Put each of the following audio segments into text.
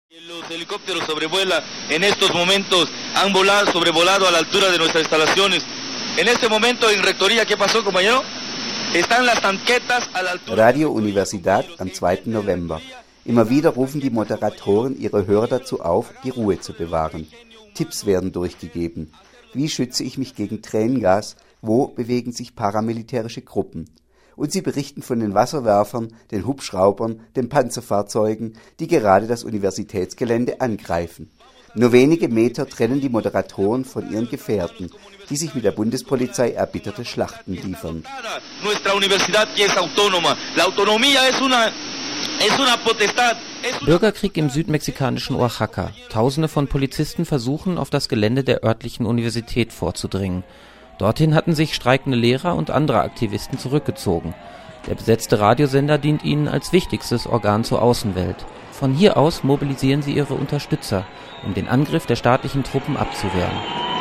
Los helicópteros sobrevuelan en estos momentos, han sobrevolado a la altura de nuestras instalaciones. En este momento en Rectoría, ¿qué pasó, compañero? Están las tanquetas a la altura. Radio Universidad am 2. November. Immer wieder rufen die Moderatoren ihre Hörer dazu auf, die Ruhe zu bewahren. Tipps werden durchgegeben. Wie schütze ich mich gegen Tränengas? Wo bewegen sich paramilitärische Gruppen? Und sie berichten von den Wasserwerfern, den Hubschraubern, den Panzerfahrzeugen, die gerade das Universitätsgelände angreifen. Nur wenige Meter trennen die Moderatoren von ihren Gefährten, die sich mit der Bundespolizei erbitterte Schlachten liefern. Bürgerkrieg im südmexikanischen Oaxaca. Tausende von Polizisten versuchen, auf das Gelände der örtlichen Universität vorzudringen. Dorthin hatten sich streikende Lehrer und andere Aktivisten zurückgezogen. Der besetzte Radiosender dient ihnen als wichtigstes Organ zur Außenwelt. Von hier aus mobilisieren sie ihre Unterstützer, um den Angriff der staatlichen Truppen abzuwehren.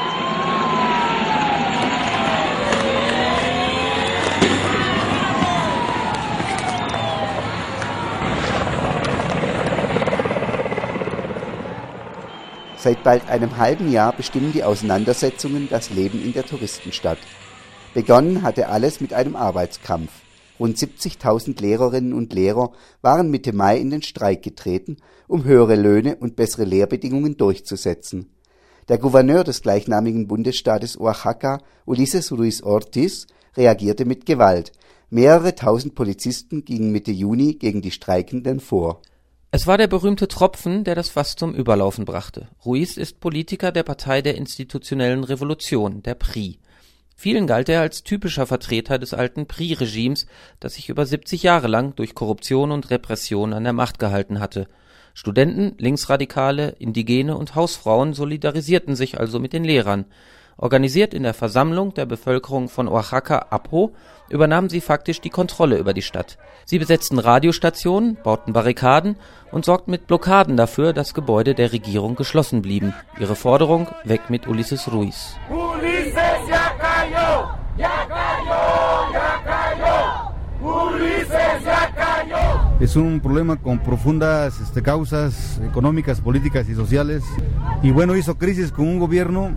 Seit bald einem halben Jahr bestimmen die Auseinandersetzungen das Leben in der Touristenstadt. Begonnen hatte alles mit einem Arbeitskampf. Rund 70.000 Lehrerinnen und Lehrer waren Mitte Mai in den Streik getreten, um höhere Löhne und bessere Lehrbedingungen durchzusetzen. Der Gouverneur des gleichnamigen Bundesstaates Oaxaca, Ulises Ruiz Ortiz, reagierte mit Gewalt. Mehrere tausend Polizisten gingen Mitte Juni gegen die Streikenden vor. Es war der berühmte Tropfen, der das Fass zum Überlaufen brachte. Ruiz ist Politiker der Partei der institutionellen Revolution, der PRI. Vielen galt er als typischer Vertreter des alten PRI-Regimes, das sich über 70 Jahre lang durch Korruption und Repression an der Macht gehalten hatte. Studenten, Linksradikale, Indigene und Hausfrauen solidarisierten sich also mit den Lehrern. Organisiert in der Versammlung der Bevölkerung von Oaxaca, APO, übernahmen sie faktisch die Kontrolle über die Stadt. Sie besetzten Radiostationen, bauten Barrikaden und sorgten mit Blockaden dafür, dass Gebäude der Regierung geschlossen blieben. Ihre Forderung: weg mit Ulises Ruiz. Ulises ya cayó, ya cayó, ya cayó. Ulises ya cayó. Es un problema con profundas causas económicas, políticas y sociales. Y bueno, hizo crisis con un gobierno.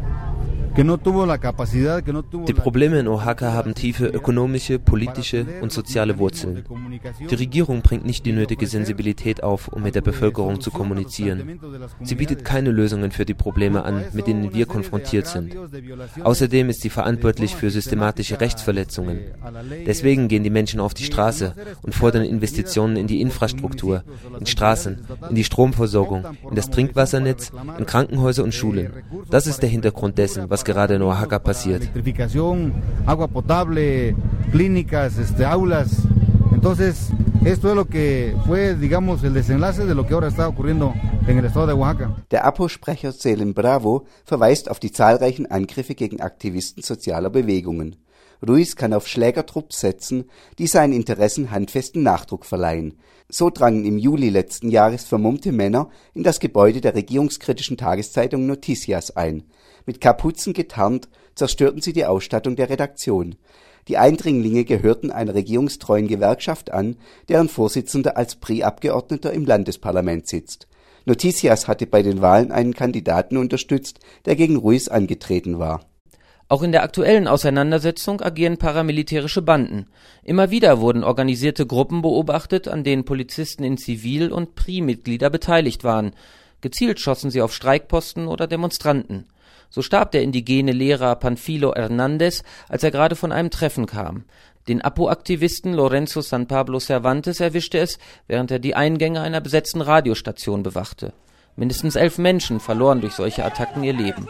Die Probleme in Oaxaca haben tiefe ökonomische, politische und soziale Wurzeln. Die Regierung bringt nicht die nötige Sensibilität auf, um mit der Bevölkerung zu kommunizieren. Sie bietet keine Lösungen für die Probleme an, mit denen wir konfrontiert sind. Außerdem ist sie verantwortlich für systematische Rechtsverletzungen. Deswegen gehen die Menschen auf die Straße und fordern Investitionen in die Infrastruktur, in Straßen, in die Stromversorgung, in das Trinkwassernetz, in Krankenhäuser und Schulen. Das ist der Hintergrund dessen, was gerade in Oaxaca passiert. Agua potable, clínicas, aulas. Entonces, esto es lo que fue, digamos, el desenlace de lo que ahora está ocurriendo en el estado de Oaxaca. Der APO-Sprecher Selim Bravo verweist auf die zahlreichen Angriffe gegen Aktivisten sozialer Bewegungen. Ruiz kann auf Schlägertrupps setzen, die seinen Interessen handfesten Nachdruck verleihen. So drangen im Juli letzten Jahres vermummte Männer in das Gebäude der regierungskritischen Tageszeitung Noticias ein. Mit Kapuzen getarnt zerstörten sie die Ausstattung der Redaktion. Die Eindringlinge gehörten einer regierungstreuen Gewerkschaft an, deren Vorsitzender als PRI-Abgeordneter im Landesparlament sitzt. Noticias hatte bei den Wahlen einen Kandidaten unterstützt, der gegen Ruiz angetreten war. Auch in der aktuellen Auseinandersetzung agieren paramilitärische Banden. Immer wieder wurden organisierte Gruppen beobachtet, an denen Polizisten in Zivil- und PRI-Mitglieder beteiligt waren. Gezielt schossen sie auf Streikposten oder Demonstranten. So starb der indigene Lehrer Panfilo Hernández, als er gerade von einem Treffen kam. Den APO-Aktivisten Lorenzo San Pablo Cervantes erwischte es, während er die Eingänge einer besetzten Radiostation bewachte. Mindestens 11 Menschen verloren durch solche Attacken ihr Leben.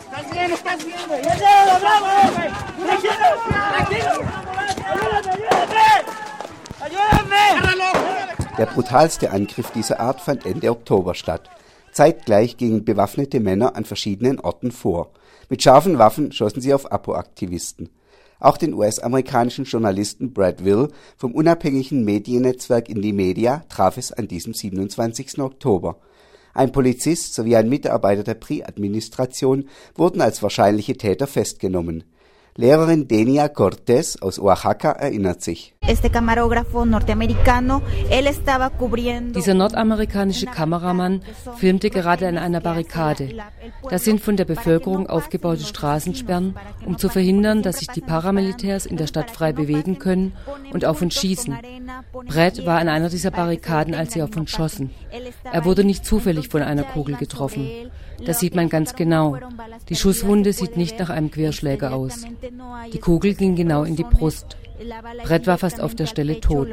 Der brutalste Angriff dieser Art fand Ende Oktober statt. Zeitgleich gingen bewaffnete Männer an verschiedenen Orten vor. Mit scharfen Waffen schossen sie auf APO-Aktivisten. Auch den US-amerikanischen Journalisten Brad Will vom unabhängigen Mediennetzwerk Indymedia traf es an diesem 27. Oktober. Ein Polizist sowie ein Mitarbeiter der PRI-Administration wurden als wahrscheinliche Täter festgenommen. Lehrerin Denia Cortés aus Oaxaca erinnert sich. Dieser nordamerikanische Kameramann filmte gerade an einer Barrikade. Das sind von der Bevölkerung aufgebaute Straßensperren, um zu verhindern, dass sich die Paramilitärs in der Stadt frei bewegen können und auf uns schießen. Brett war an einer dieser Barrikaden, als sie auf uns schossen. Er wurde nicht zufällig von einer Kugel getroffen. Das sieht man ganz genau. Die Schusswunde sieht nicht nach einem Querschläger aus. Die Kugel ging genau in die Brust. Brett war fast auf der Stelle tot.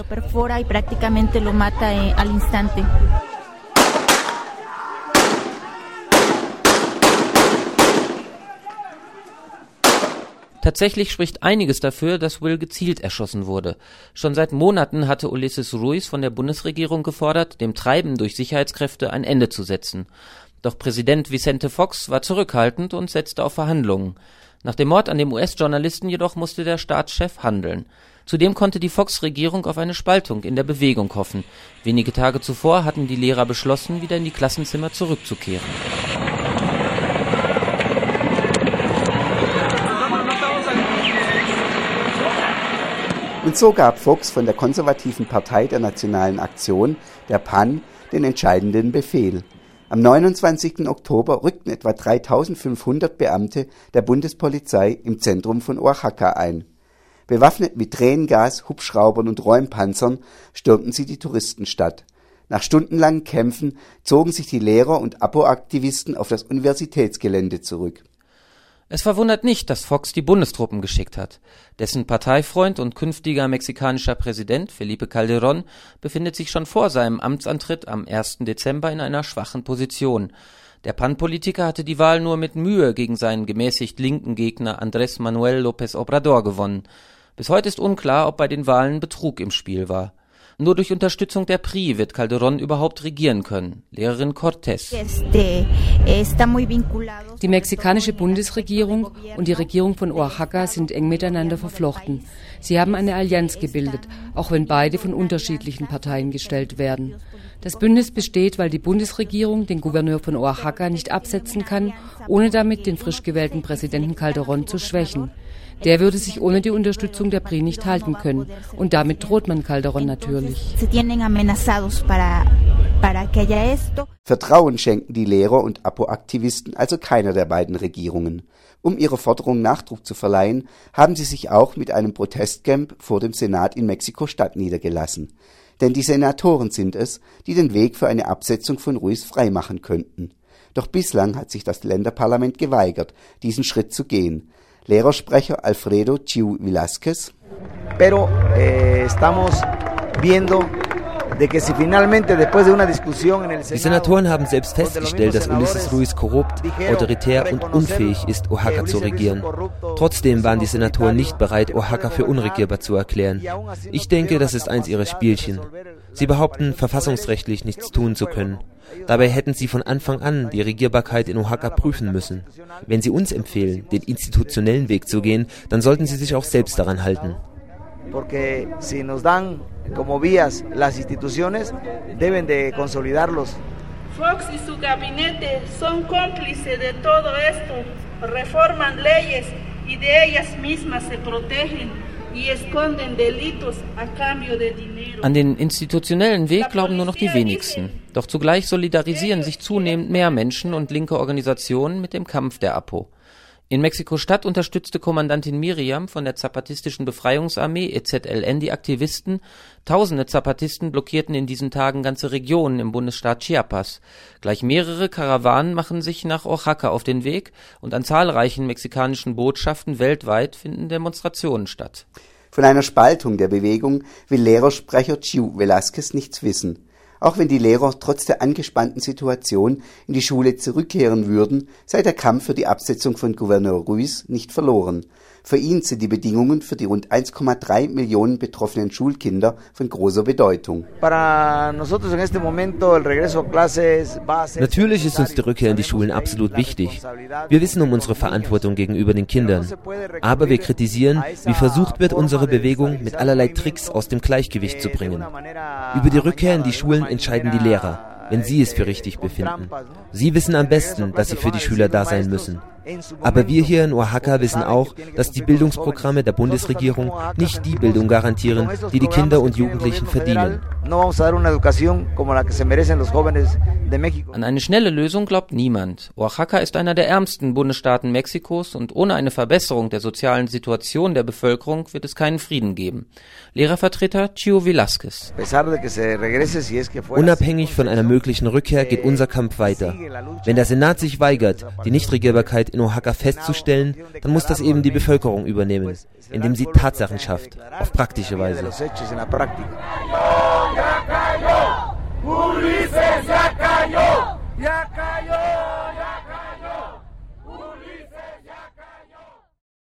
Tatsächlich spricht einiges dafür, dass Will gezielt erschossen wurde. Schon seit Monaten hatte Ulises Ruiz von der Bundesregierung gefordert, dem Treiben durch Sicherheitskräfte ein Ende zu setzen. Doch Präsident Vicente Fox war zurückhaltend und setzte auf Verhandlungen. Nach dem Mord an dem US-Journalisten jedoch musste der Staatschef handeln. Zudem konnte die Fox-Regierung auf eine Spaltung in der Bewegung hoffen. Wenige Tage zuvor hatten die Lehrer beschlossen, wieder in die Klassenzimmer zurückzukehren. Und so gab Fox von der konservativen Partei der Nationalen Aktion, der PAN, den entscheidenden Befehl. Am 29. Oktober rückten etwa 3.500 Beamte der Bundespolizei im Zentrum von Oaxaca ein. Bewaffnet mit Tränengas, Hubschraubern und Räumpanzern stürmten sie die Touristenstadt. Nach stundenlangen Kämpfen zogen sich die Lehrer und APO-Aktivisten auf das Universitätsgelände zurück. Es verwundert nicht, dass Fox die Bundestruppen geschickt hat. Dessen Parteifreund und künftiger mexikanischer Präsident Felipe Calderón befindet sich schon vor seinem Amtsantritt am 1. Dezember in einer schwachen Position. Der PAN-Politiker hatte die Wahl nur mit Mühe gegen seinen gemäßigt linken Gegner Andrés Manuel López Obrador gewonnen. Bis heute ist unklar, ob bei den Wahlen Betrug im Spiel war. Nur durch Unterstützung der PRI wird Calderón überhaupt regieren können. Lehrerin Cortés. Die mexikanische Bundesregierung und die Regierung von Oaxaca sind eng miteinander verflochten. Sie haben eine Allianz gebildet, auch wenn beide von unterschiedlichen Parteien gestellt werden. Das Bündnis besteht, weil die Bundesregierung den Gouverneur von Oaxaca nicht absetzen kann, ohne damit den frisch gewählten Präsidenten Calderón zu schwächen. Der würde sich ohne die Unterstützung der PRI nicht halten können. Und damit droht man Calderón natürlich. Vertrauen schenken die Lehrer und APO-Aktivisten also keiner der beiden Regierungen. Um ihrer Forderung Nachdruck zu verleihen, haben sie sich auch mit einem Protestcamp vor dem Senat in Mexiko-Stadt niedergelassen. Denn die Senatoren sind es, die den Weg für eine Absetzung von Ruiz freimachen könnten. Doch bislang hat sich das Länderparlament geweigert, diesen Schritt zu gehen. Lehrersprecher Alfredo Chiu Velázquez. Pero estamos viendo de que si finalmente después de una discusión en el Senado. Die Senatoren haben selbst festgestellt, dass Ulises Ruiz korrupt, autoritär und unfähig ist, Oaxaca zu regieren. Trotzdem waren die Senatoren nicht bereit, Oaxaca für unregierbar zu erklären. Ich denke, das ist eins ihrer Spielchen. Sie behaupten, verfassungsrechtlich nichts tun zu können. Dabei hätten sie von Anfang an die Regierbarkeit in Oaxaca prüfen müssen. Wenn sie uns empfehlen, den institutionellen Weg zu gehen, dann sollten sie sich auch selbst daran halten. Porque si nos dan como vías las instituciones, deben de consolidarlos. Fox y su gabinete son cómplices de todo esto, reforman leyes y de ellas mismas se protegen. An den institutionellen Weg glauben nur noch die wenigsten. Doch zugleich solidarisieren sich zunehmend mehr Menschen und linke Organisationen mit dem Kampf der APO. In Mexiko-Stadt unterstützte Kommandantin Miriam von der Zapatistischen Befreiungsarmee EZLN die Aktivisten. Tausende Zapatisten blockierten in diesen Tagen ganze Regionen im Bundesstaat Chiapas. Gleich mehrere Karawanen machen sich nach Oaxaca auf den Weg und an zahlreichen mexikanischen Botschaften weltweit finden Demonstrationen statt. Von einer Spaltung der Bewegung will Lehrersprecher Chiu Velázquez nichts wissen. Auch wenn die Lehrer trotz der angespannten Situation in die Schule zurückkehren würden, sei der Kampf für die Absetzung von Gouverneur Ruiz nicht verloren. Für ihn sind die Bedingungen für die rund 1,3 Millionen betroffenen Schulkinder von großer Bedeutung. Natürlich ist uns die Rückkehr in die Schulen absolut wichtig. Wir wissen um unsere Verantwortung gegenüber den Kindern. Aber wir kritisieren, wie versucht wird, unsere Bewegung mit allerlei Tricks aus dem Gleichgewicht zu bringen. Über die Rückkehr in die Schulen entscheiden die Lehrer, wenn sie es für richtig befinden. Sie wissen am besten, dass sie für die Schüler da sein müssen. Aber wir hier in Oaxaca wissen auch, dass die Bildungsprogramme der Bundesregierung nicht die Bildung garantieren, die die Kinder und Jugendlichen verdienen. An eine schnelle Lösung glaubt niemand. Oaxaca ist einer der ärmsten Bundesstaaten Mexikos und ohne eine Verbesserung der sozialen Situation der Bevölkerung wird es keinen Frieden geben. Lehrervertreter Chio Velázquez. Unabhängig von einer möglichen Rückkehr geht unser Kampf weiter. Wenn der Senat sich weigert, die Nichtregierbarkeit in Oaxaca festzustellen, dann muss das eben die Bevölkerung übernehmen, indem sie Tatsachen schafft, auf praktische Weise.